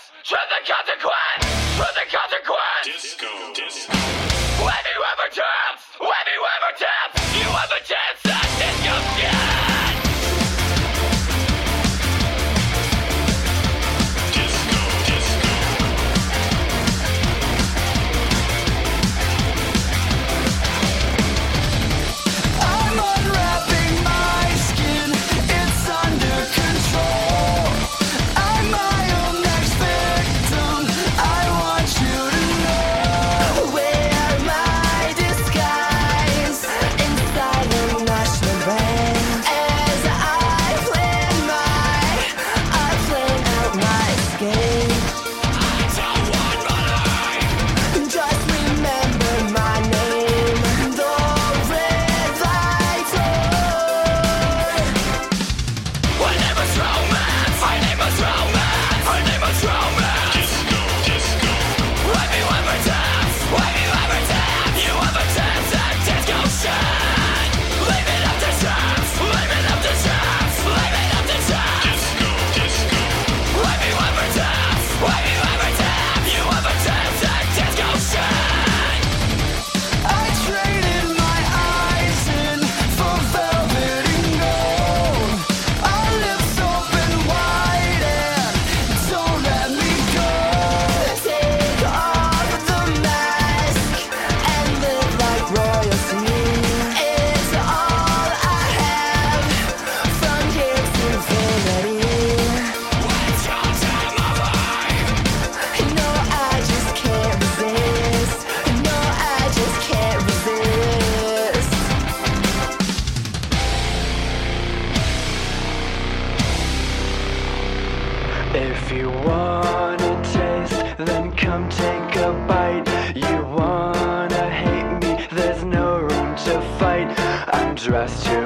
to the consequence, to the consequence. Disco, disco. Have you ever danced? Have you ever danced? You ever danced at disco skin? Disco, disco. I'm unwrapping my skin, it's under control. I'm my own next victim, I want you to know. Wear my disguise inside the national bank. As I plan out my escape. Don't want my life. Just remember my name, the red light on. My name is romance. My name is romance. My name is romance. Disco, disco. Have you ever danced? Have you ever danced? You ever danced at disco shine? Leave it up to chance. Leave it up to chance. Leave it up to chance. Disco, disco. Have you ever danced? Have you ever danced? You ever danced at disco shine? I traded my eyes in for velvet and gold. Our lips open wide and don't let me go. Take off the mask and live like royalty. It's all I have from here to infinity. What's your time of life? No, I just can't resist. No, I just can't resist. If you wanna taste, then come take a bite. You wanna hate me, there's no room to fight. I'm dressed to